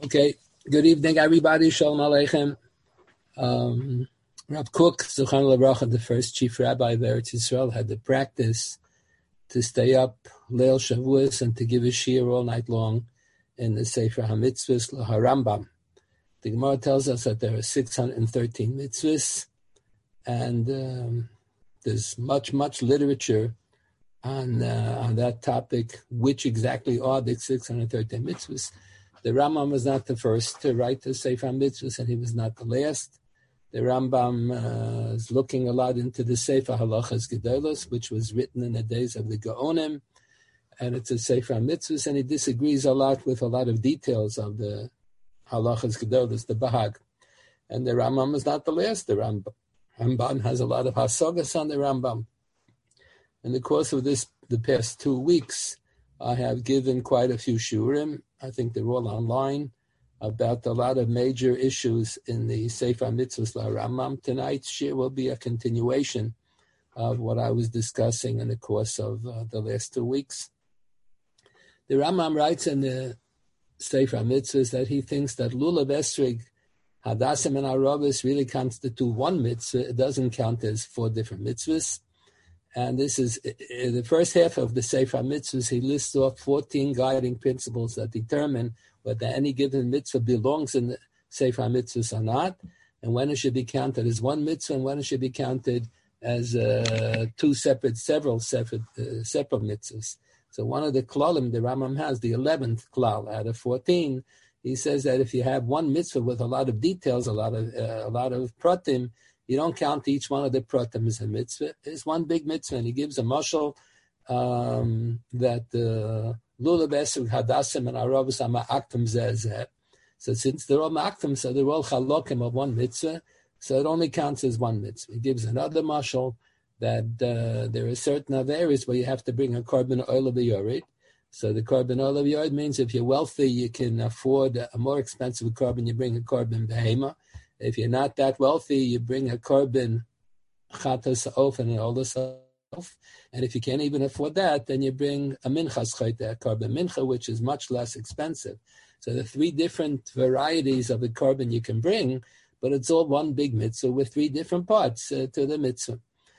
Okay, good evening, everybody. Shalom Aleichem. Rav Kook, Zuchan L'Bracha, the first chief rabbi of Eretz Yisrael, had the practice to stay up Leil Shavuos and to give a shiur all night long in the Sefer HaMitzvos LaHarambam. The Gemara tells us that there are 613 mitzvahs, and there's much literature on that topic, which exactly are the 613 mitzvahs. The Rambam was not the first to write the Sefer HaMitzvos, and he was not the last. The Rambam is looking a lot into the Sefer Halachas Gedolos, which was written in the days of the Gaonim, and it's a Sefer HaMitzvos, and he disagrees a lot with a lot of details of the Halachas Gedolos, the Bahag. And the Rambam is not the last. The Ramban has a lot of hasagas on the Rambam. In the course of the past 2 weeks, I have given quite a few shurim. I think they're all online, about a lot of major issues in the Sefer HaMitzvos LaRambam. Tonight's shir will be a continuation of what I was discussing in the course of the last 2 weeks. The Rambam writes in the Sefer HaMitzvos that he thinks that Lulav Esrig, Hadassim, and Arabis really constitute one mitzvah. It doesn't count as 4 different mitzvahs. And this is the first half of the Sefer HaMitzvos. He lists off 14 guiding principles that determine whether any given mitzvah belongs in the Sefer HaMitzvos or not, and when it should be counted as one mitzvah, and when it should be counted as several separate mitzvahs. So one of the klalim the Rambam has, the 11th klal out of 14, he says that if you have one mitzvah with a lot of details, a lot of pratim, you don't count each one of the pratim as a mitzvah. It's one big mitzvah, and he gives a mashal that Lulav Esrig, Hadassim, and Arabis are ma'aktim zeh. So since they're all ma'aktim, so they're all chalokim of one mitzvah, so it only counts as one mitzvah. He gives another mashal that there are certain other areas where you have to bring a korban oil b'yored. So the korban oil b'yored means if you're wealthy, you can afford a more expensive korban, you bring a korban behema. If you're not that wealthy, you bring a korban chatas of and an olas of. And if you can't even afford that, then you bring a minchas chayte, a korban mincha, which is much less expensive. So the 3 different varieties of the korban you can bring, but it's all one big mitzvah with 3 different parts to the mitzvah.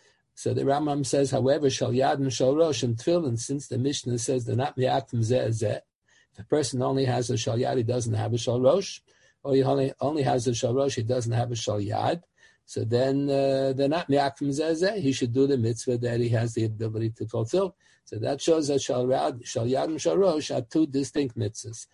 So the Rambam says, however, shal yad and shal rosh and tefillin, since the Mishnah says they're not mi'aktim zeh zeh, if a person only has a shal yad, he doesn't have a shal rosh, or he only has a shal rosh, he doesn't have a shal yad, so then they're not mi'aktim zeh zeh. He should do the mitzvah that he has the ability to fulfill. So that shows that shal yad and shal rosh are 2 distinct mitzvahs.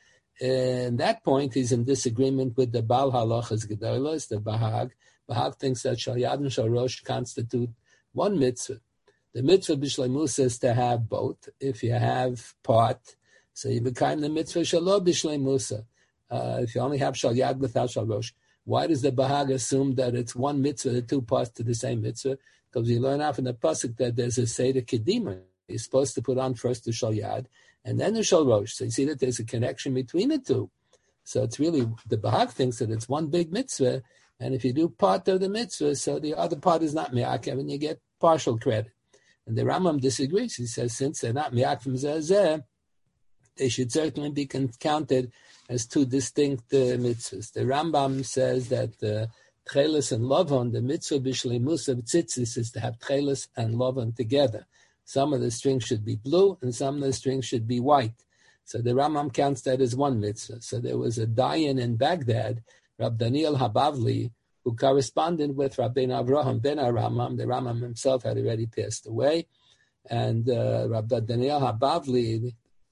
In that point, he's in disagreement with the Baal Halachas Gedolos, the Bahag. Bahag thinks that shal yad and shal rosh constitute one mitzvah. The mitzvah b'shleimus is to have both. If you have part, so you become the mitzvah shalo b'shleimusa. If you only have shal yad without shal rosh, why does the Bahag assume that it's one mitzvah, the 2 parts to the same mitzvah? Because we learn out from the pasuk that there's a seder kedima. You're supposed to put on first the shal yad and then the shal rosh. So you see that there's a connection between the 2. So it's really, the Bahag thinks that it's one big mitzvah, and if you do part of the mitzvah, so the other part is not mi'akev, and you get partial credit. And the Rambam disagrees. He says since they're not mi'akev zeh zeh, they should certainly be counted as 2 distinct mitzvahs. The Rambam says that tchelis and lovon, the mitzvah b'shleimus of tzitzis, is to have tchelis and lovon together. Some of the strings should be blue and some of the strings should be white. So the Rambam counts that as one mitzvah. So there was a dayan in Baghdad, Rab Daniel Habavli, who corresponded with Rabbeinu Avraham ben Aramam. The Rambam himself had already passed away. And Rab Daniel Habavli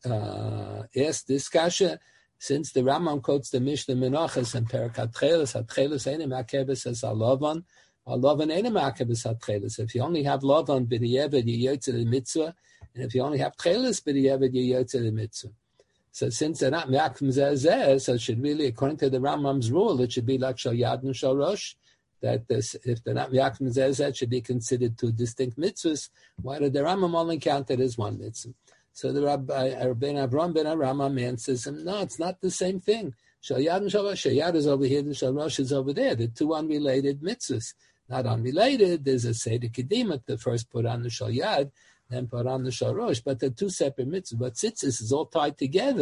asked this kasha, since the Rambam quotes the Mishnah Menachos and Perikat Tchelis, HaTchelis Einem HaKebes as Halavan, Halavan Einem HaKebes HaTchelis. If you only have Lavan b'diyeved, you yotze the mitzvah, and if you only have Tchelis b'diyeved, you yotze the mitzvah. So since they're not mi'aktim zeh zeh, so it should really, according to the Rambam's rule, it should be like shal yad and shal rosh, that if they're not mi'aktim zeh zeh, it should be considered 2 distinct mitzvahs. Why did the Rambam only count it as one mitzvah? So the Rabbeinu Avraham ben Aramam answers him, no, it's not the same thing. Shal yad and shal rosh, shal yad is over here and shal rosh is over there. They're 2 unrelated mitzvahs. Not unrelated, there's a seder kedima to first put on the shal yad, then put on the shal rosh, but they're 2 separate mitzvahs. But tzitzis is all tied together.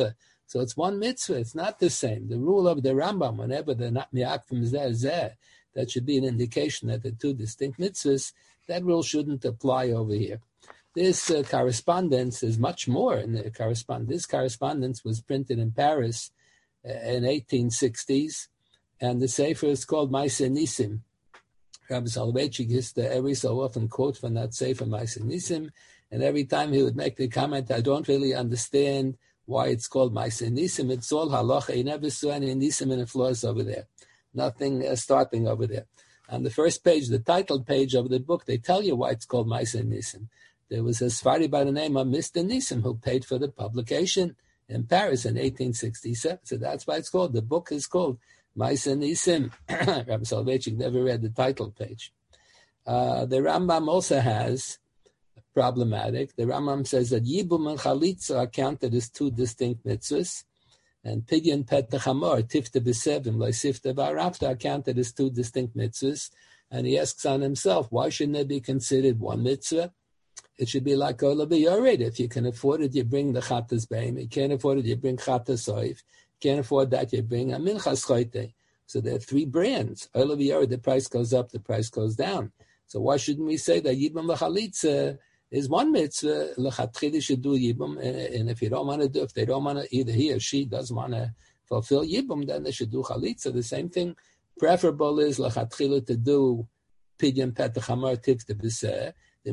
So it's one mitzvah. It's not the same. The rule of the Rambam, whenever they're not mi'akfim zeh, that should be an indication that they're two distinct mitzvahs. That rule shouldn't apply over here. This correspondence is much more in the correspondence. This correspondence was printed in Paris in 1860s, and the sefer is called Ma'aseh Nisim. Rabbi Soloveitchik used to every so often quote from that sefer Ma'aseh Nisim, and every time he would make the comment, I don't really understand why it's called Ma'aseh Nisim. It's all halacha. He never saw any Nisim in the floors over there. Nothing starting over there. On the first page, the title page of the book, they tell you why it's called Ma'aseh Nisim. There was a Sfari by the name of Mr. Nisim who paid for the publication in Paris in 1867. So that's why it's called. The book is called Ma'aseh Nisim. Rabbi Soloveitchik never read the title page. The Rambam also has problematic. The Rambam says that Yibum and Chalitza are counted as two distinct mitzvahs, and Pidyon Petach Hamor, Tifta B'Sevim, Leisifta B'Arafta are counted as two distinct mitzvahs. And he asks on himself, why shouldn't they be considered one mitzvah? It should be like Ola B'Yored. If you can afford it, you bring the Chatas Beim. You can't afford it, you bring Chatas Soif. Can't afford that, you bring a Minchas Choyte. So there are three brands. Ola B'Yored, the price goes up, the price goes down. So why shouldn't we say that Yibam L'Chalitza is one mitzvah? L'Chatchili should do Yibam, and if you don't want to do, if they don't want to, either he or she doesn't want to fulfill Yibam, then they should do Chalitza. The same thing. Preferable is L'Chatchili to do Pidyon Petach Hamor Tifta B'Seh.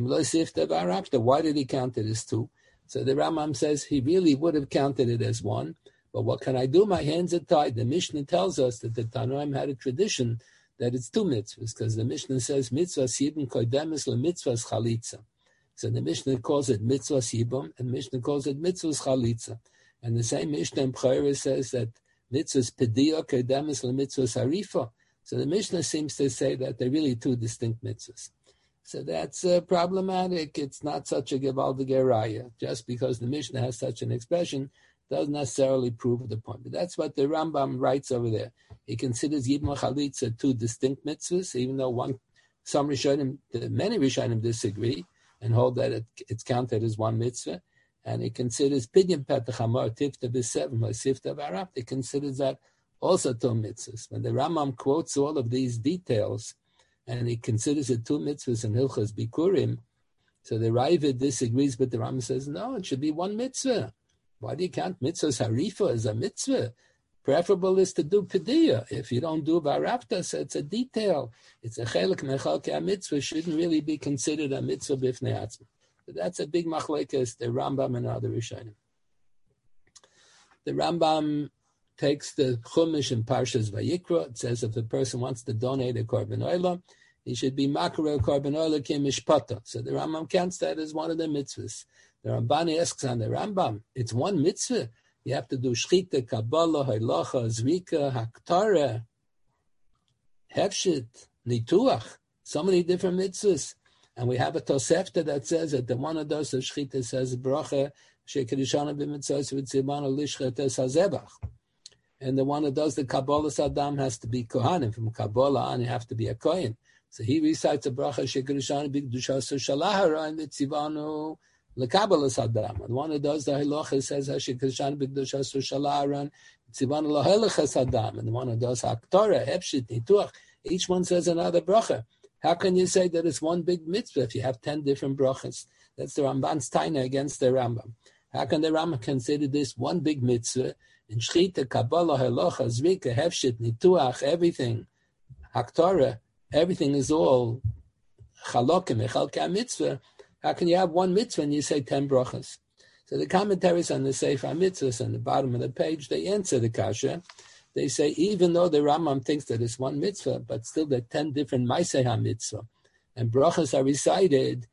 Why did he count it as two? So the Rambam says he really would have counted it as one. But what can I do? My hands are tied. The Mishnah tells us that the Tanoim had a tradition that it's two mitzvahs, because the Mishnah says mitzvahs yibum kodemis lemitzvahs chalitza. So the Mishnah calls it mitzvahs yibum, and the Mishnah calls it mitzvahs chalitza. And the same Mishnah in B'chorah says that mitzvahs pediya kodemis lemitzvahs harifa. So the Mishnah seems to say that they're really two distinct mitzvahs. So that's problematic. It's not such a gevaldige raya. Just because the Mishnah has such an expression doesn't necessarily prove the point. But that's what the Rambam writes over there. He considers Yibum Chalitza two distinct mitzvahs, even though many Rishonim disagree and hold that it's counted as one mitzvah. And he considers Pidyon Petach Hamor Tifta B'Sevim Sifta B'Araf. He considers that also two mitzvahs. When the Rambam quotes all of these details, and he considers it two mitzvahs in Hilchos Bikurim, so the Ravid disagrees, but the Rambam says, no, it should be one mitzvah. Why do you count mitzvahs harifa as a mitzvah? Preferable is to do pediyah. If you don't do barafta, so it's a detail. It's a chelik mechalke mitzvah, shouldn't really be considered a mitzvah b'fnei atzma. But that's a big machlekes, the Rambam and other Rishonim. The Rambam takes the Chumash in Parshas Vayikra. It says if the person wants to donate a korban oila, he should be makar korban oila ki mishpata. So the Rambam counts that as one of the mitzvahs. The Rambani asks on the Rambam, it's one mitzvah. You have to do shchita, kabbalah, halacha, zrika, haktara, hefshit, nituach. So many different mitzvahs. And we have a Tosefta that says that the one of those of shchita says bracha shekedishana b'mitzvos v'tzibana lishchetes hazebach. And the one that does the Kabbalah Saddam has to be Kohanim. From Kabbalah on, you have to be a Kohen. So he recites a bracha shekedishana b'kedushaso shalahara and v'tzibanu lekabbalah Saddam. And the one that does the halacha says shekedishana b'kedushaso shalahara and v'tzibanu lahalacha Saddam. And the one that does haktorah, hepshit, nituach. Each one says another bracha. How can you say that it's one big mitzvah if you have 10 different brachas? That's the Ramban's taina against the Rambam. How can the Rambam consider this one big mitzvah? In Shchita, Kabbalah, Halacha, Zrika, Hefshit, Nituach, everything, Haktorah, everything is all Chalokim, Echalka mitzvah. How can you have one mitzvah and you say 10 brachas? So the commentaries on the Sefer HaMitzvahs on the bottom of the page, they answer the kasha. They say, even though the Rambam thinks that it's one mitzvah, but still there are 10 different Maaseh HaMitzvah. And brachas are recited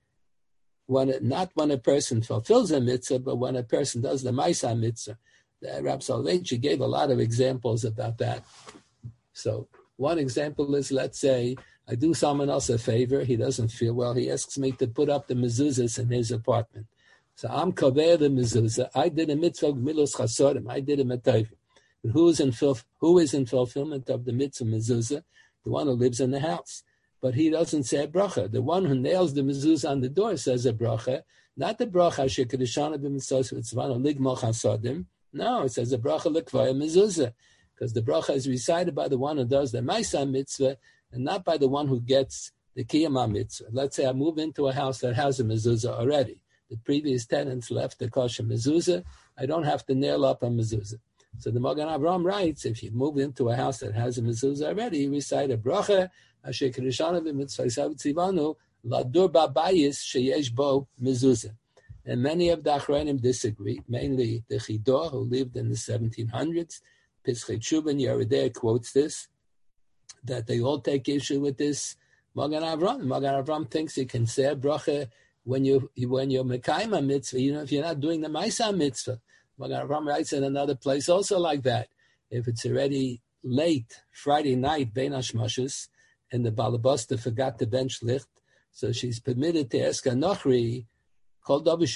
not when a person fulfills a mitzvah, but when a person does the Maaseh HaMitzvah. The Rabbi Soloveitchik gave a lot of examples about that. So one example is, let's say, I do someone else a favor, he doesn't feel well, he asks me to put up the mezuzahs in his apartment. So I'm kaveh the mezuzah, I did a mitzvah milos chasorim, I did a metayv. Who is in fulfillment of the mitzvah mezuzah? The one who lives in the house. But he doesn't say a bracha. The one who nails the mezuzah on the door says a bracha, not the bracha shekedishana b'mitzvos v'tzvana ligmal chasodim, No, it says the bracha lekvaya mezuzah, because the bracha is recited by the one who does the Maisa mitzvah and not by the one who gets the Kiyama mitzvah. Let's say I move into a house that has a mezuzah already. The previous tenants left the kosher mezuzah. I don't have to nail up a mezuzah. So the Magen Avraham writes, if you move into a house that has a mezuzah already, you recite a bracha, asher kedeshanu b'mitzvah tzivanu, ladur b'bayis sheyesh bo mezuzah. And many of the Achronim disagree, mainly the Chidor, who lived in the 1700s. Pischei Teshuva Yeridei quotes this, that they all take issue with this Magen Avraham. Magen Avraham thinks you can say a bracha when you're Mekayim a mitzvah, if you're not doing the Maisa mitzvah. Magen Avraham writes in another place also like that. If it's already late Friday night, Bein Hashmashos, and the Balabasta forgot to bench licht, so she's permitted to ask a Nochri, if it's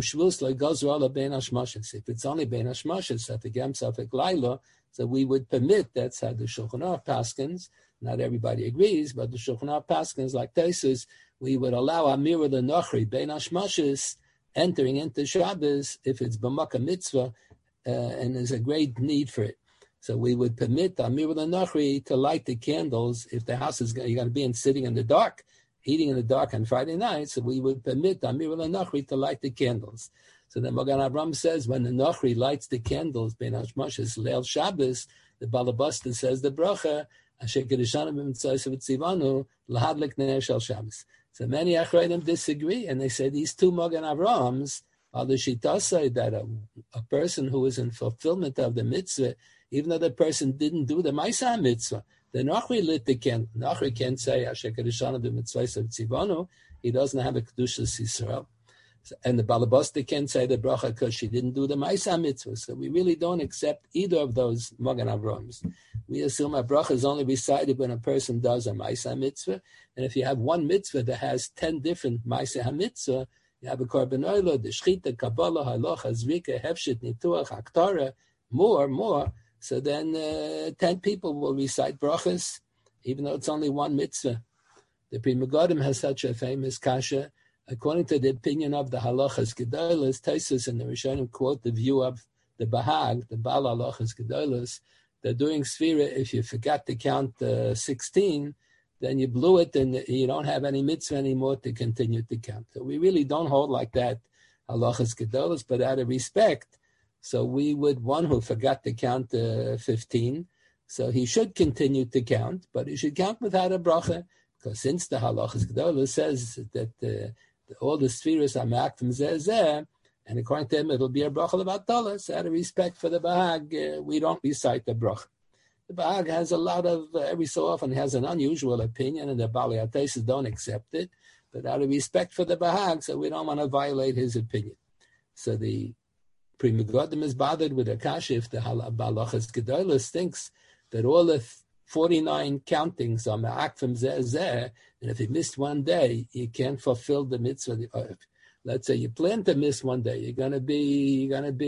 only Bein Hashmashos, Safek Yam, Safek Laila, so we would permit, that's how the Shulchan Aruch paskins. Not everybody agrees, but the Shulchan Aruch paskins, like Taisus, we would allow Amir L'Nochri, Bein Hashmashos, entering into Shabbos if it's B'maka Mitzvah, and there's a great need for it. So we would permit Amir L'Nochri to light the candles if the house is you're going to be sitting in the dark, eating in the dark on Friday night, so we would permit Amir L'Nochri to light the candles. So the Magen Avraham says when the Nochri lights the candles, Bein Hashmashos, Leil Shabbos, the Balabasta says the bracha, Asher kedeshanu b'mitzvah tzivanu, lahadlik ner shel Shabbos. So many Achronim disagree, and they say these two Magen Avrahams are the Shitasa that a person who is in fulfillment of the mitzvah, even though the person didn't do the Maisa mitzvah, the Nochri lit the candle. Nochri can't say Asher kedeshanu b'mitzvah tzivanu. He doesn't have a Kedushas Yisrael. And the Balabasta can't say the bracha because she didn't do the Maisa mitzvah. So we really don't accept either of those Magen Avrahams. We assume a bracha is only recited when a person does a Maisa mitzvah. And if you have one mitzvah that has 10 different Maisa mitzvah, you have a Korban Oila, the Shechita, Kabbalah, Halacha, Zrika, Hefshit, Nituach, Haktara, more. So then 10 people will recite brachas, even though it's only one mitzvah. The Pri Megadim has such a famous kasha. According to the opinion of the halachas gedolos, Taisus and the Rishonim quote the view of the Bahag, the Baal halachas gedolos, that during Sfira, if you forgot to count 16, then you blew it and you don't have any mitzvah anymore to continue to count. So we really don't hold like that halachas gedolos, but out of respect, so we would, one who forgot to count 15, so he should continue to count, but he should count without a bracha, because since the halachas gedolos says that all the spheres are ma'aktim zeh, and according to him, it'll be a bracha about dollars. Out of respect for the Bahag, we don't recite the bracha. The Bahag has a lot of, every so often has an unusual opinion, and the Baalei HaTosfos don't accept it. But out of respect for the Bahag, so we don't want to violate his opinion. So the Pri Megadim is bothered with Akash if the Balachas Gedolos thinks that all the 49 countings are ma'akfim zeh, and if you missed one day, you can't fulfill the mitzvah. Let's say you plan to miss one day, you're gonna be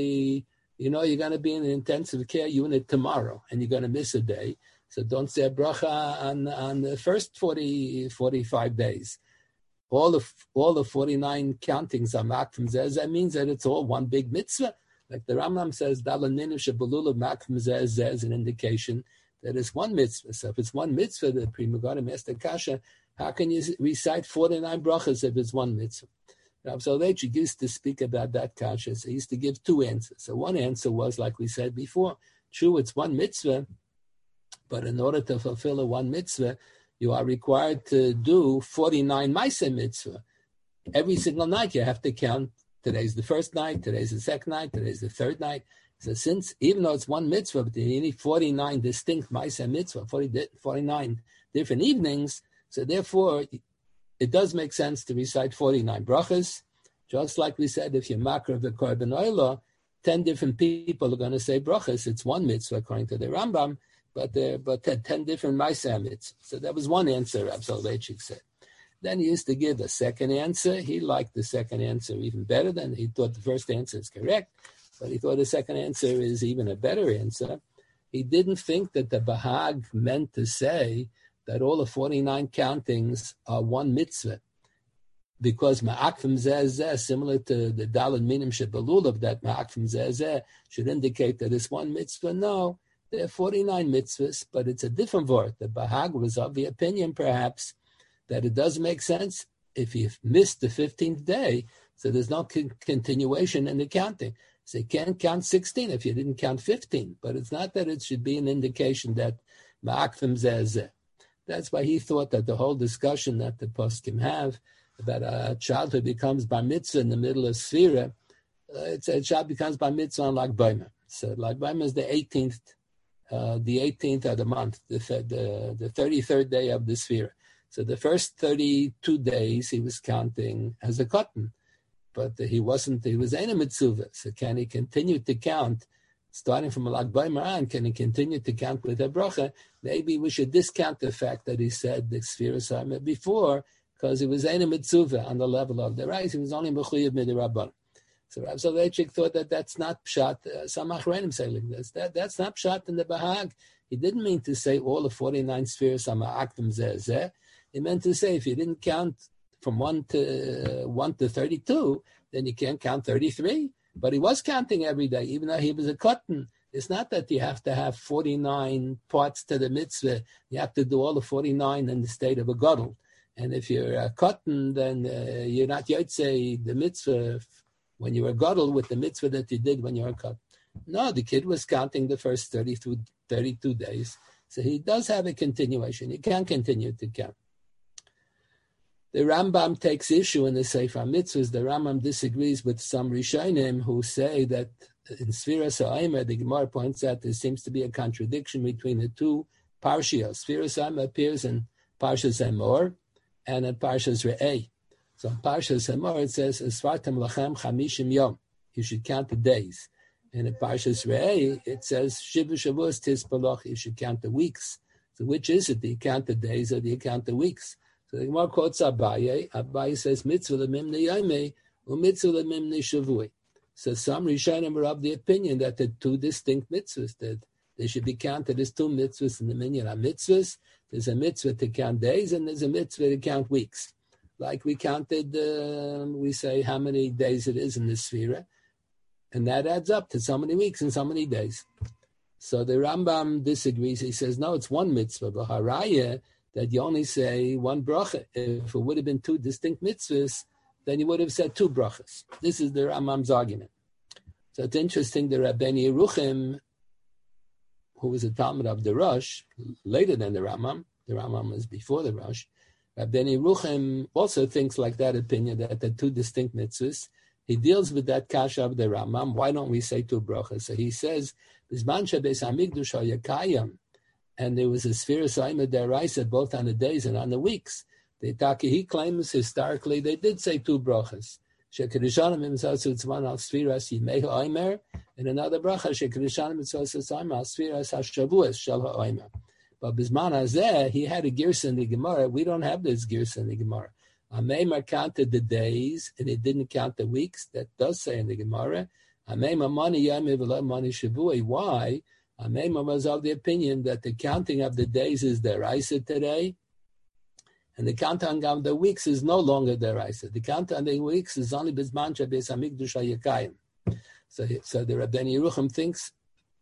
in an intensive care unit tomorrow, and you're gonna miss a day. So don't say a bracha on the first 45 days. All the 49 countings are ma'akfim zeh. That means that it's all one big mitzvah. Like the Rambam says, dalaninu shebelulav ma'akfim zeh is an indication that it's one mitzvah. So if it's one mitzvah, the Pri Megadim asked the kasha, how can you recite 49 brachas if it's one mitzvah? Rav Soloveitchik used to speak about that kasha. So he used to give two answers. So one answer was, like we said before, true, it's one mitzvah, but in order to fulfill a one mitzvah, you are required to do 49 Maaseh mitzvah. Every single night you have to count, today's the first night, today's the second night, today's the third night. So since, even though it's one mitzvah, but you need 49 distinct Maaseh mitzvah, 49 different evenings, so therefore it does make sense to recite 49 brachas. Just like we said, if you're makar of the Korban Oila, 10 different people are going to say brachas. It's one mitzvah according to the Rambam, but 10 different Maaseh mitzvahs. So that was one answer, Rav Soloveitchik said. Then he used to give a second answer. He liked the second answer even better than he thought the first answer is correct. But he thought the second answer is even a better answer. He didn't think that the Bahag meant to say that all the 49 countings are one mitzvah. because ma'akfim zeh, similar to the daled minim shebelulav, that ma'akfim zeh should indicate that it's one mitzvah. No, there are 49 mitzvahs, but it's a different word. The Bahag was of the opinion, perhaps, that it does make sense if you've missed the 15th day, so there's no continuation in the counting. So you can't count 16 if you didn't count 15, but it's not that it should be an indication that ma'akfim zeh. That's why he thought that the whole discussion that the poskim have about a child who becomes bar mitzvah in the middle of Sfira, it's a child becomes bar mitzvah on Lag Baimer. So Lag Baimer is the 18th of the month, the 33rd day of the Sfira. So the first 32 days he was counting as a cotton, but he was Eina Mitzvah. So can he continue to count, starting from Lag Baimer on, can he continue to count with a bracha? Maybe we should discount the fact that he said the Sfira Sarmah before, because it was Eina Mitzvah on the level of the rice. He was only Mechuyev Midirabban. So Rav Soloveitchik thought that that's not pshat. Some Achronim say like this. That's not pshat in the Bahag. He didn't mean to say all the 49 spheres are ma'aktim zeh. He meant to say if you didn't count from 1 to 32, then you can't count 33. But he was counting every day, even though he was a cotton. It's not that you have to have 49 parts to the mitzvah. You have to do all the 49 in the state of a gadol. And if you're a cotton, then you're not yotze the mitzvah when you were gadol with the mitzvah that you did when you were a cotton. No, the kid was counting the first 32 days. So he does have a continuation. He can continue to count. The Rambam takes issue in the Sefer Mitzvahs. The Rambam disagrees with some Rishonim who say that in Sfiras HaOmer, the Gemara points out there seems to be a contradiction between the two parshios. Sfiras HaOmer appears in Parshas Emor and in Parshas Re'eh. So in Parshas Emor it says, Esvartem lachem chamishim yom. You should count the days. And in Parshas Re'eh it says, Shiva Shavuos tispaloch. You should count the weeks. So which is it? Do you count the days or do you count the weeks? So the Gemara quotes Abaye. Abaye says, Mitzvah lemimne yomei, u'mitzvah lemimne shavui. So some Rishonim are of the opinion that the two distinct mitzvahs, that they should be counted as two mitzvahs in the minyan mitzvahs. There's a mitzvah to count days and there's a mitzvah to count weeks. Like we counted, we say how many days it is in the Sfira, and that adds up to so many weeks and so many days. So the Rambam disagrees. He says, no, it's one mitzvah, but haraya, that you only say one bracha. If it would have been two distinct mitzvahs, then you would have said two brachas. This is the Rambam's argument. So it's interesting, the Rabbeinu Yeruchim, who was a Talmud of the Rosh, later than the Rambam was before the Rosh, Rabbeinu Yeruchim also thinks like that opinion, that the two distinct mitzvahs. He deals with that kasha of the Rambam. Why don't we say two brachas? So he says, Bizman shebeis hamikdash hayakayim, and there was a Sfiras HaOmer deraisa both on the days and on the weeks. He claims historically they did say two brachas. Shekirishanim himself it's one al Sfiras Yimei HaOmer, and another bracha Shekirishanim himself it's one al Sfiras HaShavuos Shel HaOmer. But Bisman Hazeh, he had a girsa in the Gemara. We don't have this girsa in the Gemara. Ameimer counted the days and it didn't count the weeks. That does say in the Gemara. Ameimer mani yami v'lo mani shavui. Why? Ameimer was of the opinion that the counting of the days is deraisa today, and the counting of the weeks is no longer deraisa. The counting of the weeks is only bisman shebeis hamikdash hayakayim. So the Rabbeinu Yeruchim thinks,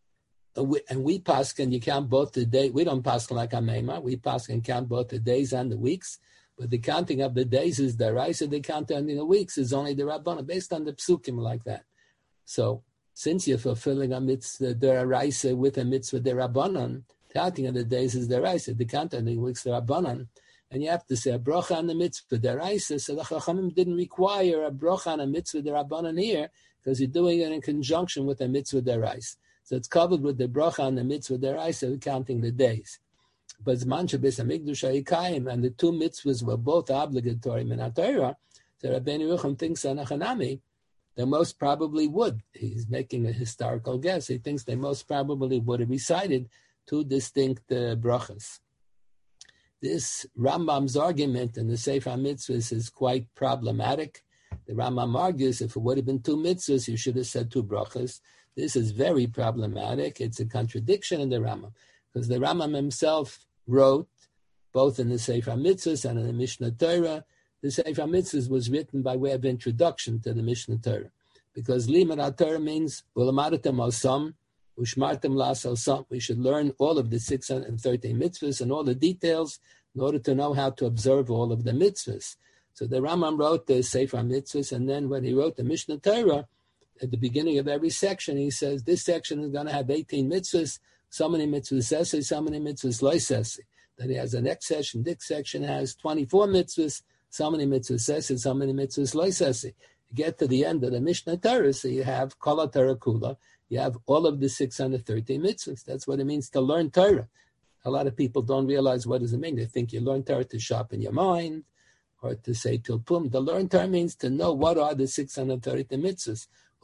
and we paskin, you count both the day. We don't paskin like Ameimer. We paskin count both the days and the weeks. But the counting of the days is deraisa. The counting of the weeks is only the Rabbana, based on the psukim like that. So since you're fulfilling a mitzvah deraisa with a mitzvah derabanan, counting of the days is deraisa. The counting of the weeks derabanan, and you have to say a bracha on the mitzvah deraisa. So the Chachamim didn't require a bracha on a mitzvah derabanan here because you're doing it in conjunction with a mitzvah deraisa. So it's covered with the bracha on the mitzvah deraisa, counting the days. But Zman Shebeis Hamikdash Hayakayim, and the two mitzvahs were both obligatory min haTorah. So Rabbeinu Yeruchim thinks Anachanami, they most probably would. He's making a historical guess. He thinks they most probably would have recited two distinct brachas. This Rambam's argument in the Sefer HaMitzvahs is quite problematic. The Rambam argues if it would have been two mitzvahs, you should have said two brachas. This is very problematic. It's a contradiction in the Rambam, because the Rambam himself wrote, both in the Sefer HaMitzvahs and in the Mishnah Torah, the Sefer HaMitzvahs was written by way of introduction to the Mishnah Torah. Because Limud HaTorah means, Ulamadatem Osam, Ushmartem Las Osam. We should learn all of the 613 mitzvahs and all the details in order to know how to observe all of the mitzvahs. So the Rambam wrote the Sefer HaMitzvahs, and then when he wrote the Mishnah Torah, at the beginning of every section, he says, this section is going to have 18 mitzvahs, so many mitzvahs sesi, so many mitzvahs loy sesi. Then he has the next section, this section has 24 mitzvahs, so many mitzvahs sesi, so many mitzvahs loy sesi. You get to the end of the Mishnah Torah, so you have Kol HaTorah Kula, you have all of the 613 mitzvahs. That's what it means to learn Torah. A lot of people don't realize what does it mean. They think you learn Torah to sharpen your mind, or to say Tilpum. The learn Torah means to know what are the 630 mitzvahs.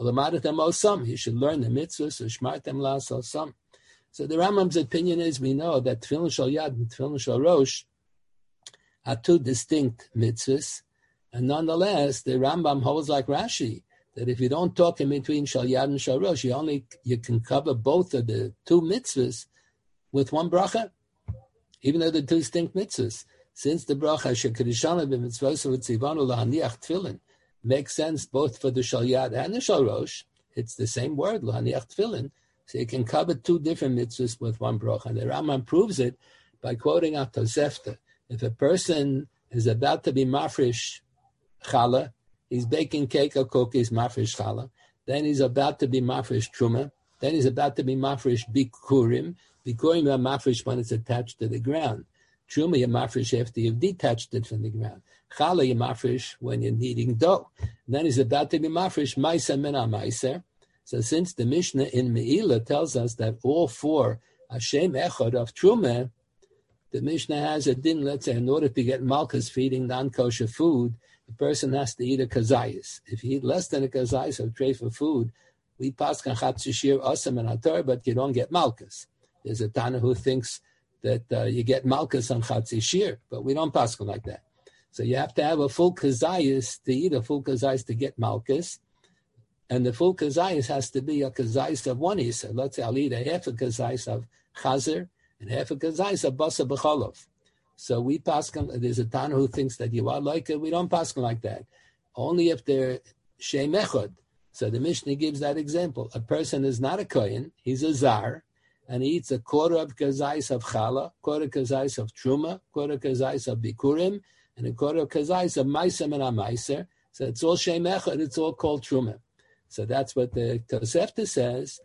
You should learn the mitzvahs, Ushmartem Las Osam. So the Rambam's opinion is, we know that Tefillin Shal Yad and Tefillin Shal Rosh are two distinct mitzvahs, and nonetheless, the Rambam holds like Rashi, that if you don't talk in between Shal Yad and Shal Rosh, you can cover both of the two mitzvahs with one bracha, even though they're two distinct mitzvahs. Since the bracha Shekirishana b'mitzvos v'tzivanu lahaniach tefillin makes sense both for the Shal Yad and the Shal Rosh, it's the same word, lahaniach tefillin, so you can cover two different mitzvahs with one bracha. And the Rambam proves it by quoting out Tosefta. If a person is about to be mafresh challah, he's baking cake or cookies, mafresh challah, then he's about to be mafresh truma, then he's about to be mafresh bikurim. Bikurim are mafresh when it's attached to the ground. Truma you're mafresh after you've detached it from the ground. Challah you're mafresh when you're kneading dough. And then he's about to be mafresh ma'aser min ha'ma'aser. So since the Mishnah in Me'ilah tells us that all four Hashem Echad of Truma, the Mishnah has a din, let's say, in order to get malchus feeding non-kosher food, the person has to eat a kazayis. If you eat less than a kazayis of tray for food, we pass Chatzi Shir Osam and Atar, but you don't get malchus. There's a Tana who thinks that you get malchus on Chatzi Shir, but we don't pass like that. So you have to have a full kazayis to eat a full kazayis to get malchus. And the full kazayis has to be a kazayis of one isa. Let's say I'll eat a half a kazayis of chazer and half a kazayis of basa b'cholov. So we pass, there's a Tana who thinks that you are like it. We don't pass like that. Only if they're shem echad. So the Mishnah gives that example. A person is not a kohen, he's a zar, and he eats a quarter of kazayis of challah, quarter kazayis of truma, quarter kazayis of bikurim, and a quarter of kazayis of ma'aser and ma'aser. So it's all shem echad, it's all called truma. So that's what the Tosefta says.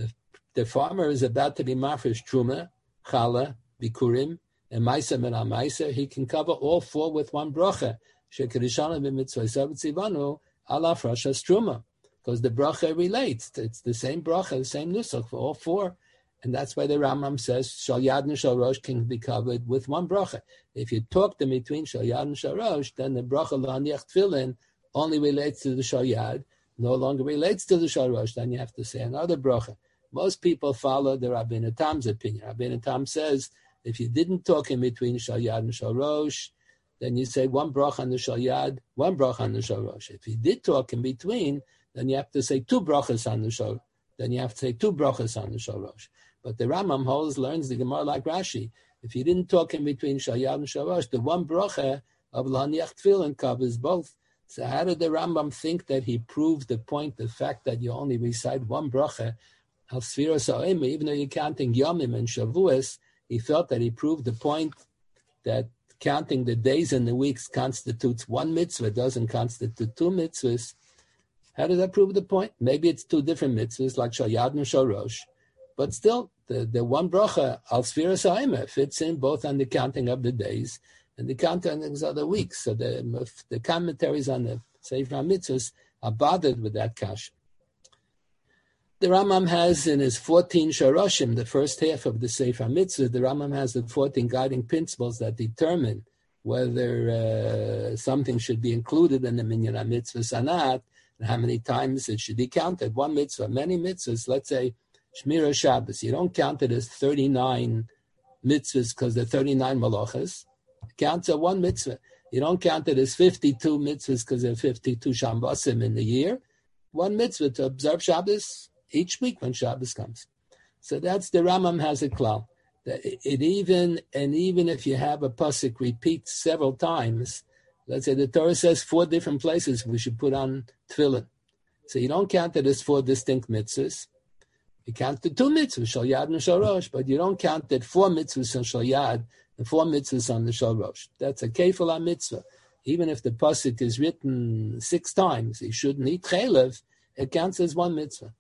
The farmer is about to be mafresh truma, challah, bikurim, and ma'aser min ha'ma'aser. He can cover all four with one bracha. Shekirishana b'mitzvos v'tzivanu ala frashas truma, because the bracha relates. It's the same bracha, the same nusach for all four, and that's why the Rambam says Shal Yad and Shal Rosh can be covered with one bracha. If you talk them between Shal Yad and Shal Rosh, then the bracha lahaniach tefillin only relates to the Shal Yad, no longer relates to the Shal Rosh. Then you have to say another bracha. Most people follow the Rabbeinu Tam's opinion. Rabbeinu Tam says if you didn't talk in between Shal Yad and Shal Rosh, then you say one bracha on the Shal Yad, one bracha on the Shal Rosh. If you did talk in between, then you have to say two brachas on the Shal. Then you have to say two brachas on the Shal Rosh. But the Rambam learns the Gemara like Rashi. If you didn't talk in between Shal Yad and Shal Rosh, the one bracha of L'haniach Tefillin covers both. So how did the Rambam think that he proved the point, the fact that you only recite one bracha of Sfiras HaOmer, even though you're counting Yomim and Shavuos, he felt that he proved the point that counting the days and the weeks constitutes one mitzvah, doesn't constitute two mitzvahs. How does that prove the point? Maybe it's two different mitzvahs, like Shal Yad and Shal Rosh, but still, the one bracha, Al Sfiras HaOmer, fits in both on the counting of the days and the counting of the weeks. So the commentaries on the Sefer HaMitzvos are bothered with that kasha. The Rambam has in his 14 Sharoshim, the first half of the Sefer HaMitzvah, the Rambam has the 14 guiding principles that determine whether something should be included in the Minyan HaMitzvahs or not, and how many times it should be counted. One mitzvah, many mitzvahs, let's say Shmira Shabbos, you don't count it as 39 mitzvahs because they're 39 malachas. It counts as one mitzvah. You don't count it as 52 mitzvahs because there are 52 Shambasim in the year. One mitzvah to observe Shabbos each week when Shabbos comes. So that's the Rambam has a klal. Even if you have a pasuk repeat several times, Let's say the Torah says 4 different places we should put on tefillin. So you don't count it as 4 distinct mitzvahs. You count the 2 mitzvahs, Shal Yad and Shal Rosh, but you don't count that 4 mitzvahs on Shal Yad and 4 mitzvahs on the Shal Rosh. That's a kefil mitzvah. Even if the pasuk is written 6 times, he shouldn't eat chaylev, it counts as 1 mitzvah.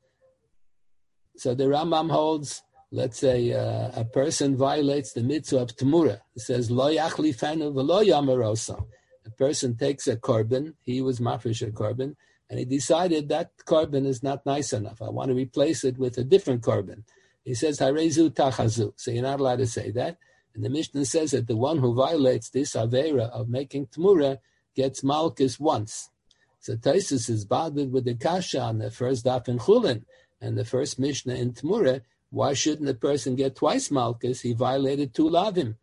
So the Rambam holds, let's say a person violates the mitzvah of Temurah. It says, Lo yachlifenu v'lo yamarosa. A person takes a korban, he was mafresh a korban, and he decided that korban is not nice enough. I want to replace it with a different korban. He says, Harezu tachazu. So you're not allowed to say that. And the Mishnah says that the one who violates this avera of making Temurah gets malchus once. So Taisus is bothered with the kasha on the first daf in Chulin and the first Mishnah in Temurah. Why shouldn't a person get twice malchus? He violated 2 lavim.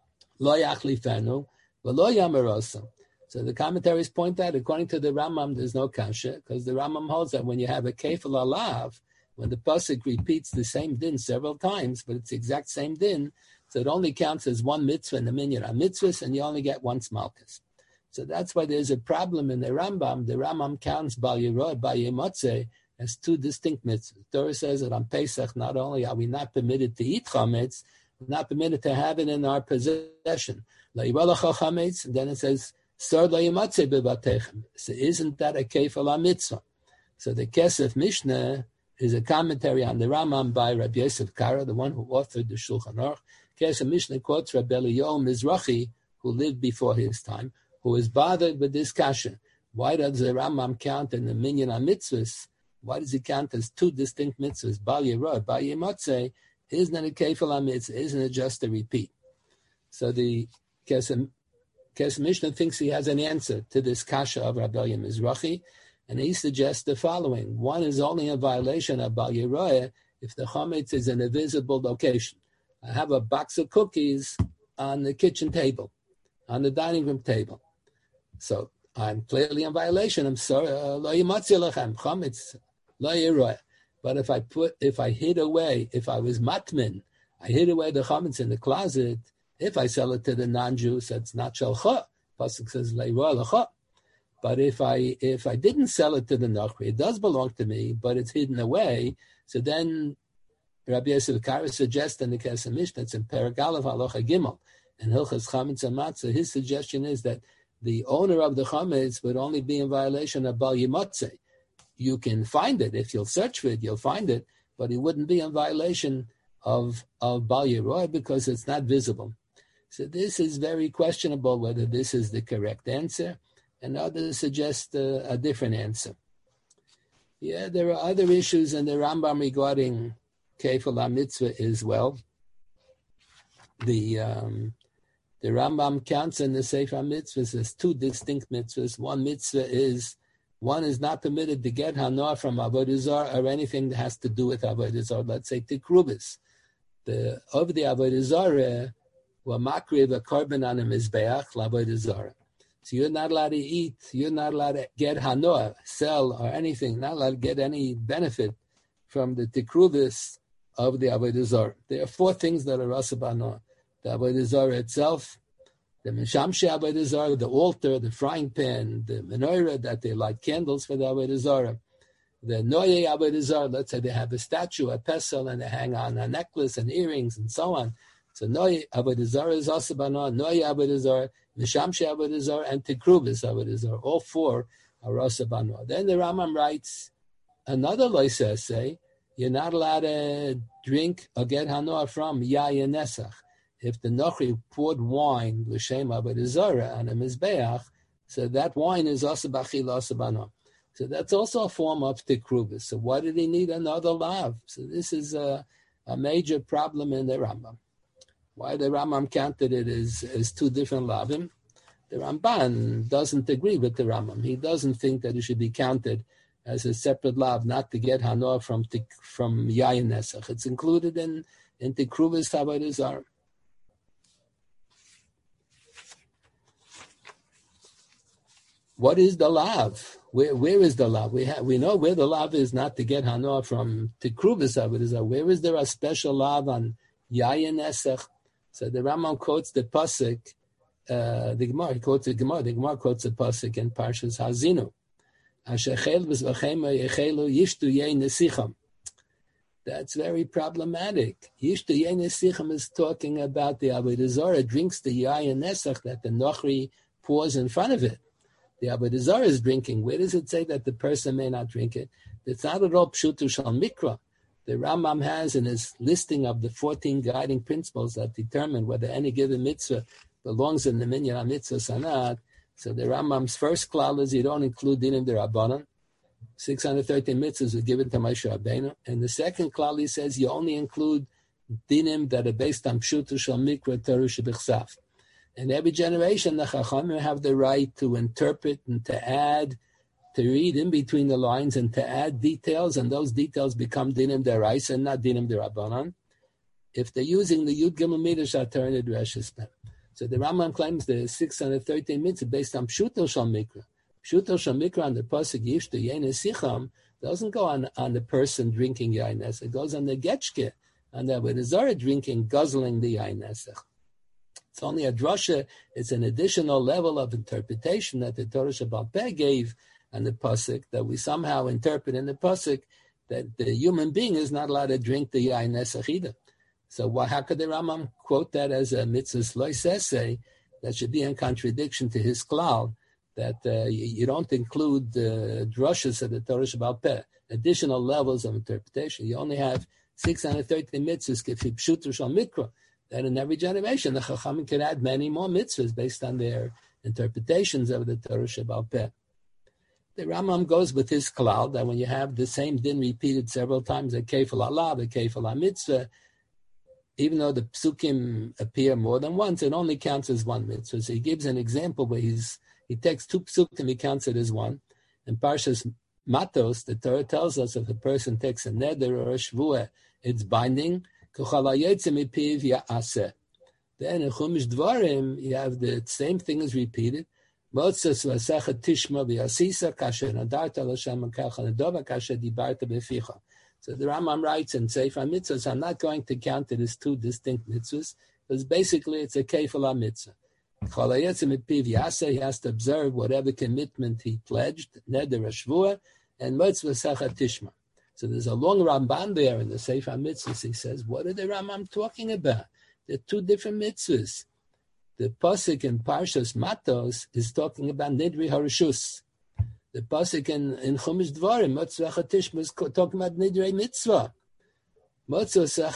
Lo yachlifenu v'lo yamarosa. So the commentaries point out, according to the Rambam, there's no kasha, because the Rambam holds that when you have a kefil alav, when the pasuk repeats the same din several times, but it's the exact same din, so it only counts as 1 mitzvah in the minyan mitzvahs, and you only get 1 malchus. So that's why there's a problem in the Rambam. The Rambam counts Bal Yerod, Bal Yemotzei as 2 distinct mitzvahs. The Torah says that on Pesach, not only are we not permitted to eat chametz, we're not permitted to have it in our possession. La yivalacha chametz, and then it says, Sar la yimatzei bebatechem. So isn't that a kefil mitzvah? So the Kesef Mishnah is a commentary on the Rambam by Rabbi Yosef Karo, the one who authored the Shulchan Aruch. Kesef Mishnah quotes Rabbi Eliyahu Mizrahi, who lived before his time, who is bothered with this kasha. Why does the Rambam count in the minyan mitzvahs? Why does he count as 2 distinct mitzvahs? Bal Yerod, Bal Yemotzei, isn't it a kefil mitzvah? Isn't it just a repeat? So the Kesef Mishnah thinks he has an answer to this kasha of Rabbi Mizrahi, and he suggests the following. One is only a violation of Bal Yeroeh if the chametz is in a visible location. I have a box of cookies on the kitchen table, on the dining room table. So I'm clearly in violation. I'm sorry, lo yimatzi lechem, chametz, lo yeroeh. But if I hid away, if I was matmin, I hid away the chametz in the closet. If I sell it to the non-Jews, that's not shalcha. Pasuk says le'roeh lecha. But if I didn't sell it to the Nochri, it does belong to me, but it's hidden away. So then Rabbi Yosef Karo suggests in the Kesef Mishnah, it's in Perek Aleph Halacha Gimel, and Hilchas Chametz and Matzah, his suggestion is that the owner of the chametz would only be in violation of Bal Yemotzei. You can find it. If you'll search for it, you'll find it, but he wouldn't be in violation of Bal Yeroeh because it's not visible. So this is very questionable whether this is the correct answer, and others suggest a different answer. Yeah, there are other issues in the Rambam regarding kefil mitzvah as well. The Rambam counts in the Sefer Mitzvahs as 2 distinct mitzvahs. One is not permitted to get hanoah from avodah zarah or anything that has to do with avodah zarah. Let's say tikrubis. Of the avodah zarah, were makriv a korban on a mizbeach l'avodah zarah. So you're not allowed to eat, you're not allowed to get hanoah, sell or anything, not allowed to get any benefit from the tikrubis of the avodah zarah. There are 4 things that are rasa b'hanoah. The avodah zarah itself, the mishamshe avodah zarah, the altar, the frying pan, the menorah that they light candles for the avodah zarah. The noye avodah zarah, let's say they have a statue, a pesel, and they hang on a necklace and earrings and so on. So noye avodah zarah is also b'hanoah, noye avodah zarah, mishamshe avodah zarah, and tikrubis avodah zarah. All 4 are rasa b'hanoah. Then the Rambam writes another loisa say you're not allowed to drink or get hanoah from yayin nesach. If the Nochri poured wine, l'shem avodah zarah, on a mizbeach, so that wine is also b'achila also b'hanoah. So that's also a form of tikrubis. So why did he need another lav? So this is a major problem in the Rambam. Why the Rambam counted it as 2 different lavim? The Ramban doesn't agree with the Rambam. He doesn't think that it should be counted as a separate lav, not to get hanoah from yayin nesach. It's included in tikrubis avodah zarah. What is the lav? Where is the lav? We know where the lav is not to get hanoah from tikrubis avodah zarah. Where is there a special lav on yayin nesach? So the Rambam quotes the pasuk the Gemara. He quotes the Gemara. The Gemara quotes a pasuk in Parshas Hazinu. That's very problematic. Yishtu Yei Nesicham is talking about the Avodah Zarah drinks the Yayin Nesach that the Nochri pours in front of it. The Avodah Zarah is drinking. Where does it say that the person may not drink it? It's not at all Pshutu Shal Mikra. The Rambam has in his listing of the 14 guiding principles that determine whether any given mitzvah belongs in the minyan ha-mitzvah or not. So the Rambam's first klal is you don't include dinim d'Rabbanan. 613 mitzvahs were given to Moshe Rabbeinu. And the second klal, he says you only include dinim that are based on Pshutu Shal Mikra Torah Shebichsaf. In every generation, the Chachamim have the right to interpret and to add, to read in between the lines and to add details, and those details become dinim d'Oraisa and not dinim d'Rabbanan. If they're using the Yud Gimel Midrash Atarinid Reshestem. So the Rambam claims the 613 mitzvah based on Pshuto Shal Mikra. Pshuto Shal Mikra on the pasuk Yishtu Yei Nesicham doesn't go on the person drinking Yain Nesach. It goes on the Getchke, on the Avodah Zarah drinking, guzzling the Yain Nesach. It's only a drasha. It's an additional level of interpretation that the Torah Shebaal Peh gave on the pasuk, that we somehow interpret in the pasuk that the human being is not allowed to drink the Yain Nesach either. So how could the Rambam quote that as a mitzvah lois essay that should be in contradiction to his klal, that you don't include drashas of the Torah Shebaal Peh, additional levels of interpretation. You only have 630 mitzvahs, kefi pshutu shal mikra, that in every generation the Chachamim can add many more mitzvahs based on their interpretations of the Torah Shebaal Peh. The Rambam goes with his klal that when you have the same din repeated several times, a kefal Allah, the kefal mitzvah, even though the psukim appear more than once, it only counts as one mitzvah. So he gives an example where he takes two psukim, he counts it as one. In Parshas Matos, the Torah tells us if a person takes a neder or a shvuah, it's binding. Then in Chumash Dvarim, you have the same thing is repeated. Motzas v'asecha tishma v'yasisa kasher nadarta l'shem k'alcha nedova kasher dibarta b'ficha. So the Rambam writes in Sefer Mitzvahs, I'm not going to count it as two distinct mitzvahs, because basically it's a kefala mitzvah. He has to observe whatever commitment he pledged, neder shvuah, and motzas v'asecha tishma. So there's a long Ramban there in the Sefer Mitzvahs. He says, what are the Rambam talking about? They're two different mitzvahs. The pasuk in Parshas Matos is talking about Nidri Harishus. The pasuk in Chumash Dvarim, Motzah Tishma, is talking about Nidrei Mitzvah. Motzah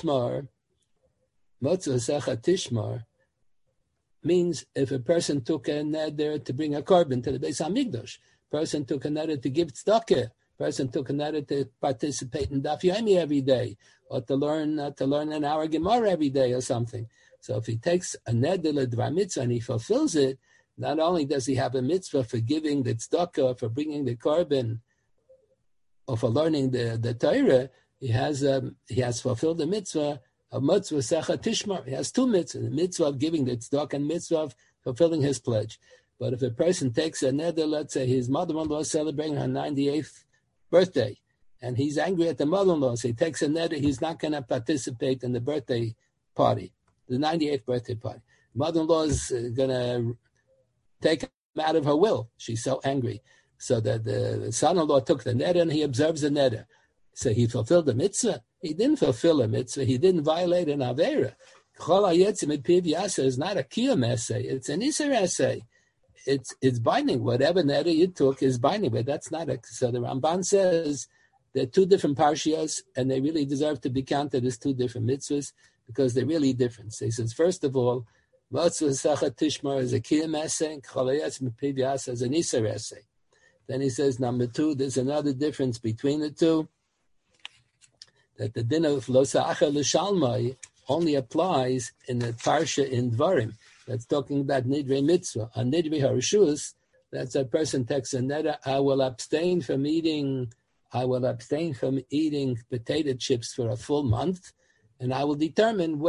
Tishmar means if a person took a neder to bring a korban to the Beis HaMikdash, person took a neder to give tzedakah, person took a neder to participate in Daf Yomi every day, or to learn an hour Gemara every day or something. So if he takes a neder l'dvar mitzvah and he fulfills it, not only does he have a mitzvah for giving the tzedakah, for bringing the korban, or for learning the Torah, he has fulfilled the mitzvah of mitzvah secha tishmar. He has two mitzvahs: the mitzvah of giving the tzedakah and mitzvah of fulfilling his pledge. But if a person takes a neder, let's say his mother-in-law is celebrating her 98th birthday, and he's angry at the mother-in-law, so he takes a neder, he's not going to participate in the birthday party, the 98th birthday party. Mother-in-law is going to take him out of her will. She's so angry. So that the son-in-law took the neder and he observes the neder. So he fulfilled the mitzvah. He didn't fulfill a mitzvah. He didn't violate an avera. Chol hayetzim et piv yaseh is not a kiyum essay. It's an iser essay. It's binding. Whatever neder you took is binding, but that's not a. So the Ramban says they're two different parshias, and they really deserve to be counted as two different mitzvahs because they're really different. So he says, first of all, Motzah Secha Tishmar is a kiyum essay, Chol hayetzim et piv yaseh is an iser essay. Then he says, number two, there's another difference between the two, that the din of Lo Sa'acher L'Shalmai only applies in the Parsha in Dvarim. That's talking about Nidrei Mitzvah. On Nidrei Harishus, that's a person takes a neder, I will abstain from eating potato chips for a full month, and I will determine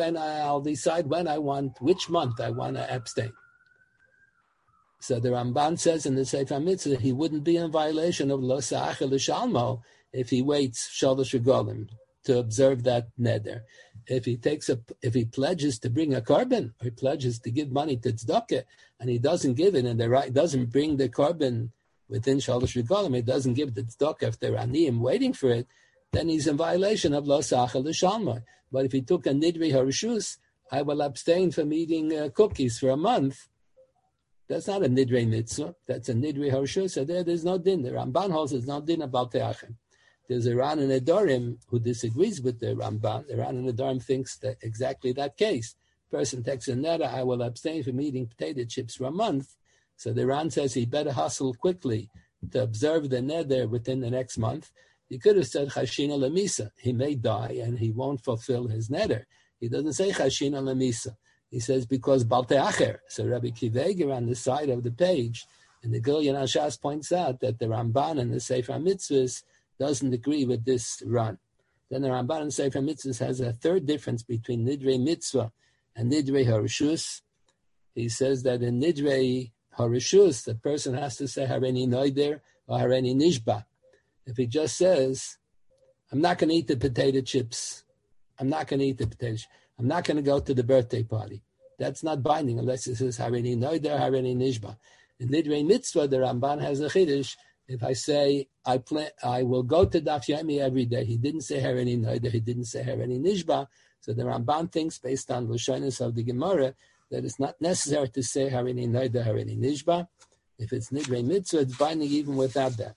which month I want to abstain. So the Ramban says in the Sefer Mitzvah he wouldn't be in violation of Lo Sa'acher L'Shalmo if he waits Shalosh Regalim, to observe that neder. If he pledges to bring a korban, or he pledges to give money to tzedakah, and he doesn't give it, and doesn't bring the korban within Shalosh Regalim, he doesn't give the tzedakah if they're aniyim waiting for it, then he's in violation of Lo Sachel L'Shalmai. But if he took a Nidri Harishus, I will abstain from eating cookies for a month, that's not a Nidri Mitzvah, that's a Nidri Harishus, so there's no din. The Ramban holds there's no din about Te'achim. There's a Ran and Adorim who disagrees with the Ramban. The Ran and Adorim thinks that exactly that case. Person takes a neder, I will abstain from eating potato chips for a month. So the Ran says he better hustle quickly to observe the neder within the next month. He could have said Chashina Lamisa. He may die and he won't fulfill his neder. He doesn't say Chashina Lamisa. He says because Balte Acher. So Rabbi Kiveger on the side of the page, and the Gilyon Ashas points out that the Ramban and the Sefer Mitzvahs doesn't agree with this run. Then the Ramban and Sefer Mitzvahs has a third difference between Nidrei Mitzvah and Nidrei Harishus. He says that in Nidrei Harishus, the person has to say Hareni Noider or Hareni Nishba. If he just says, I'm not going to eat the potato chips, I'm not going to go to the birthday party, that's not binding unless he says Hareni Noider, Hareni Nishba. In Nidrei Mitzvah, the Ramban has a chiddush. If I say I will go to Daf Yomi every day, he didn't say Hareni Noider, he didn't say Hareni Nishba. So the Ramban thinks, based on Lashonos of the Gemara, that it's not necessary to say Hareni Noider, Hareni Nishba. If it's Nidrei Mitzvah, it's binding even without that.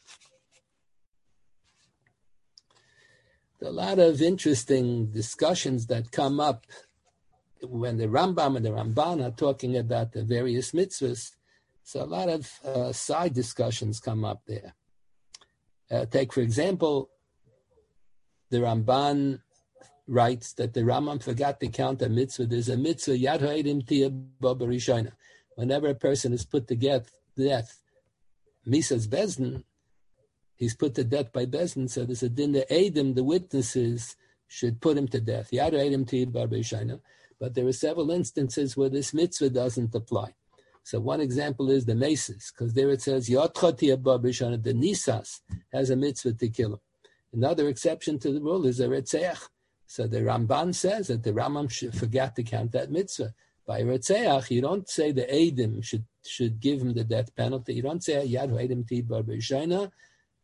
There are a lot of interesting discussions that come up when the Rambam and the Ramban are talking about the various mitzvahs. So a lot of side discussions come up there. Take, for example, the Ramban writes that the Rambam forgot to count a mitzvah. There's a mitzvah, Yad Ha'edim Tiyah Bo B'Rishona. Whenever a person is put to death, Misas Bezdin, he's put to death by Bezdin, so there's a din, the Eidim, the witnesses, should put him to death. Yad Ha'edim Tiyah Bo B'Rishona. But there are several instances where this mitzvah doesn't apply. So one example is the Maces, because there it says, Yotcha Tiyah Bo B'Rishona, the Nisas has a mitzvah to kill him. Another exception to the rule is a Retzeach. So the Ramban says that the Rambam forgot to count that mitzvah. By Retzeach, you don't say the Eidim should give him the death penalty. You don't say Yad Ha'edim Tiyah Bo B'Rishona.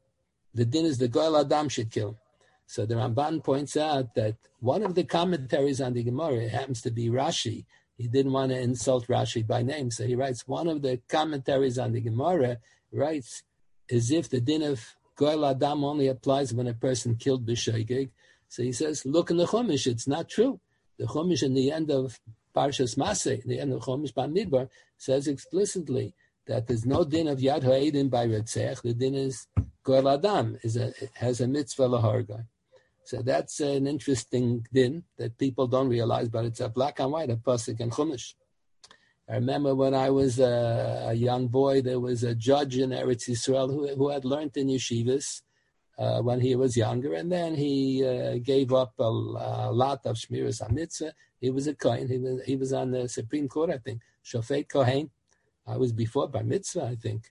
The din is the Goel Adam should kill him. So the Ramban points out that one of the commentaries on the Gemara happens to be Rashi. He didn't want to insult Rashi by name, so he writes, one of the commentaries on the Gemara writes, as if the din of Goel Adam only applies when a person killed b'shoigeg. So he says, look in the Chumash, it's not true. The Chumash in the end of Parshas Maseh, the end of Chumash Bamidbar, says explicitly that there's no din of Yad Ha'edim by Retzech. The din is Goel Adam, has a mitzvah laharga. So that's an interesting din that people don't realize, but it's a black and white, a pasuk in Chumash. I remember when I was a young boy, there was a judge in Eretz Yisrael who had learned in yeshivas when he was younger, and then he gave up a lot of Shmiras HaMitzvah. He was a Kohen. He was on the Supreme Court, I think, Shofet Kohen. I was before Bar Mitzvah, I think.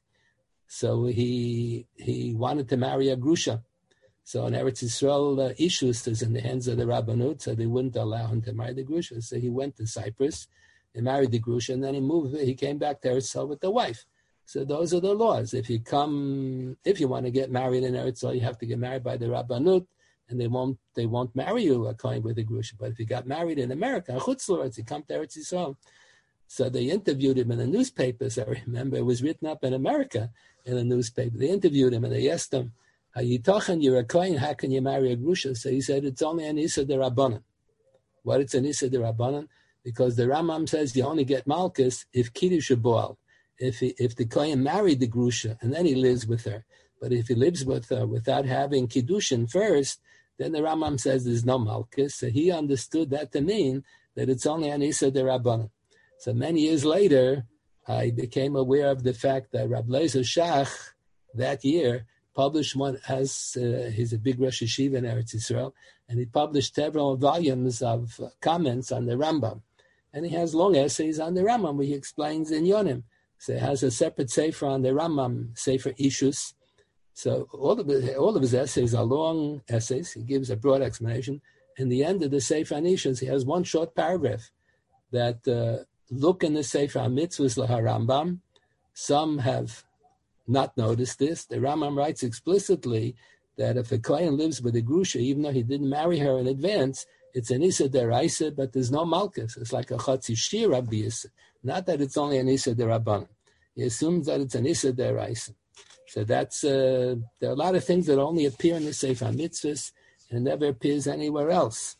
So he wanted to marry a Grusha. So in Eretz Yisrael, Ishus is in the hands of the Rabbanut, so they wouldn't allow him to marry the Grusha. So he went to Cyprus, he married the Grusha, and then he came back to Eretz Yisrael with the wife. So those are the laws. If you want to get married in Eretz Yisrael, you have to get married by the Rabbanut, and they won't marry you a Kohen with a Grusha. But if you got married in America, Chutz La'aretz, you come to Eretz Yisrael. So they interviewed him in the newspapers. I remember it was written up in America in the newspaper. They interviewed him and they asked him, you're a Kohen, how can you marry a Grusha? So he said, it's only an Issa de Rabbanan. What it's an Issa de Rabbanan? Because the Rambam says you only get Malkus if Kiddush Boal. If the Kohen married the Grusha and then he lives with her. But if he lives with her without having Kiddushin first, then the Rambam says there's no Malkus. So he understood that to mean that it's only an Issa de Rabbanan. So many years later, I became aware of the fact that Rab Leizer Shach that year published one, he's a big Rosh Yeshiva in Eretz Yisrael, and he published several volumes of comments on the Rambam. And he has long essays on the Rambam where he explains in Yonim. So he has a separate sefer on the Rambam, Sefer Ishus. So all of his essays are long essays. He gives a broad explanation. In the end of the Sefer Anishas, he has one short paragraph that look in the Sefer HaMitzvahs LaHarambam. Some have not noticed this. The Rambam writes explicitly that if a Kohen lives with a Grusha, even though he didn't marry her in advance, it's an Issa Deraisa, but there's no Malkus. It's like a Chatzi Shir Rabbi. Not that it's only an Issa Derabanan. He assumes that it's an Issa Deraisa. So that's, there are a lot of things that only appear in the Sefer HaMitzvahs and never appears anywhere else.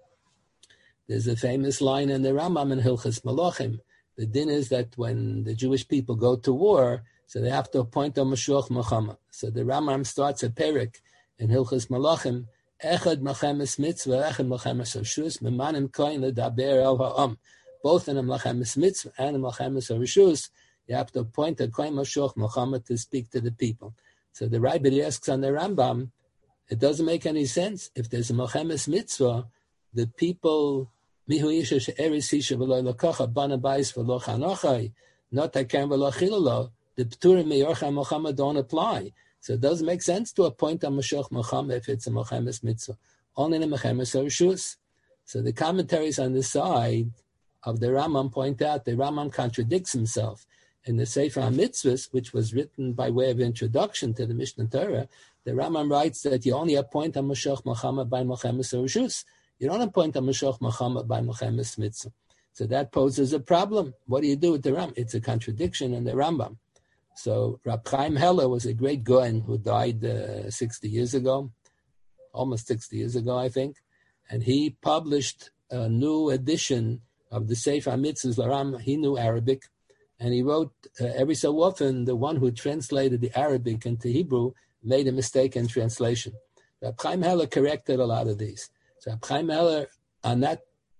There's a famous line in the Rambam in Hilchas Malachim. The din is that when the Jewish people go to war, so they have to appoint a Mashiach Milchama. So the Rambam starts a perik in Hilchas Malachim, Echad Melchemes Mitzvah, Echad Melchemes Rishus, Memanim Kohen Ledaber El Ha'am. Both in a Melchemes Mitzvah and a Melchemes Rishus, you have to appoint a Kohen Mashiach Milchama to speak to the people. So the Rebbe asks on the Rambam, it doesn't make any sense. If there's a Melchemes Mitzvah, the people, Mihu Isha She'eris Isha V'lo Lokacha, Bana Bais V'lo Chanochai, Not Hakem V'lo Chilolo, the P'turim Meyorcha Milchama don't apply. So it doesn't make sense to appoint a Mashiach Milchama if it's a Melchemes Mitzvah. Only in a Melchemes Rishus. So the commentaries on the side of the Rambam point out the Rambam contradicts himself. In the Sefer HaMitzvahs, which was written by way of introduction to the Mishnah Torah, the Rambam writes that you only appoint a Mashiach Milchama by Melchemes Rishus. You don't appoint a Mashiach Milchama by Melchemes Mitzvah. So that poses a problem. What do you do with the Rambam? It's a contradiction in the Rambam. So Rab Chaim Heller was a great Goen who died 60 years ago, almost 60 years ago, I think. And he published a new edition of the Sefer HaMitzvahs Laram. He knew Arabic. And he wrote, every so often, the one who translated the Arabic into Hebrew made a mistake in translation. Rab Chaim Heller corrected a lot of these. So Rab Chaim Heller, on that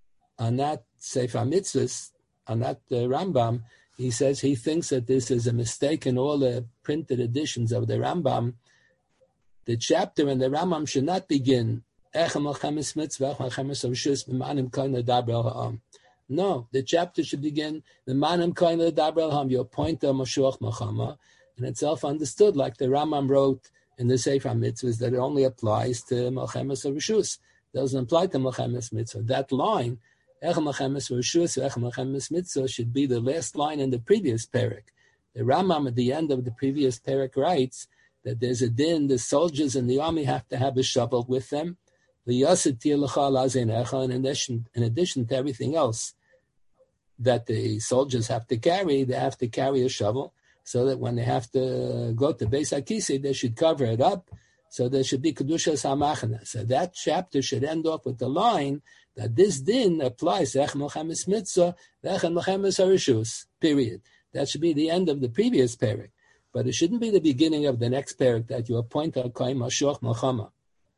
Sefer HaMitzvahs, on that Rambam, he says he thinks that this is a mistake in all the printed editions of the Rambam. The chapter in the Rambam should not begin, no, the chapter should begin, you appoint a Mashiach Milchama, and it's self-understood, like the Rambam wrote in the Sefer HaMitzvahs, that it only applies to Melchemes Rishus. It doesn't apply to Melchemes Mitzvah. That line, Ech Melchemes Rishus, Ech Melchemes Mitzvah, should be the last line in the previous parak. The Rambam at the end of the previous parak writes that there's a din, the soldiers in the army have to have a shovel with them, in addition to everything else that the soldiers have to carry, they have to carry a shovel, so that when they have to go to Beis HaKisei, they should cover it up, so there should be Kedushas HaMachana. So that chapter should end off with the line that this din applies to Ech Melchemes Mitzvah, Ech Melchemes Rishus, period. That should be the end of the previous parak. But it shouldn't be the beginning of the next parak that you appoint a Kohen Mashiach Milchama.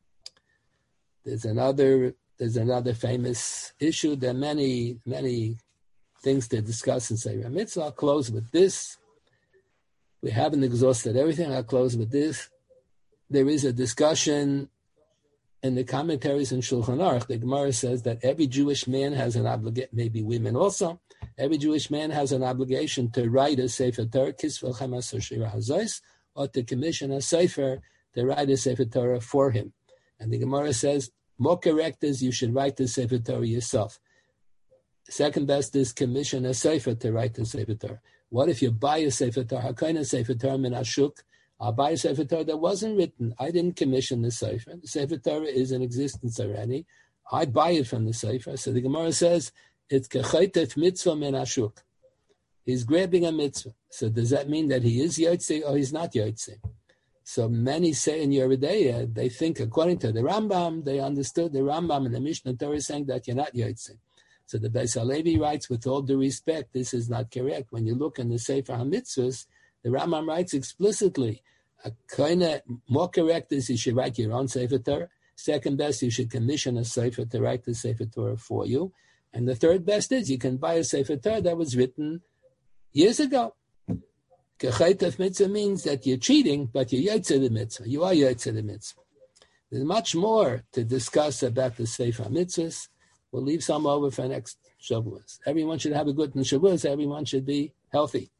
There's another famous issue. There are many things to discuss in Sefer HaMitzvah. I'll close with this. We haven't exhausted everything. I'll close with this. There is a discussion in the commentaries in Shulchan Aruch. The Gemara says that every Jewish man has an obligation, maybe women also, every Jewish man has an obligation to write a Sefer Torah, Kisvel Chamas Shira Hazais, or to commission a Sefer to write a Sefer Torah for him. And the Gemara says, more correct is you should write the Sefer Torah yourself. Second best is commission a Sefer to write the Sefer Torah. What if you buy a Sefer Torah? Hakaina Sefer Torah min Ashuk. I'll buy a Sefer Torah that wasn't written. I didn't commission the Sefer. The Sefer Torah is in existence already. I buy it from the Sefer. So the Gemara says, it's kechaytef mitzvah min Ashuk. He's grabbing a mitzvah. So does that mean that he is Yotzei or he's not Yotzei? So many say in Yeridea, they think according to the Rambam, they understood the Rambam and the Mishnah Torah saying that you're not Yotzei. So the Beis HaLevi writes, with all due respect, this is not correct. When you look in the Sefer HaMitzvahs, the Rambam writes explicitly, more correct is you should write your own Sefer Torah. Second best, you should commission a Sefer to write the Sefer Torah for you. And the third best is you can buy a Sefer Torah that was written years ago. Kechaytef mitzvah means that you're cheating, but you're Yotzei the mitzvah. You are Yotzei the mitzvah. There's much more to discuss about the Sefer HaMitzvahs. We'll leave some over for next Shavuos. Everyone should have a good Shavuos. Everyone should be healthy.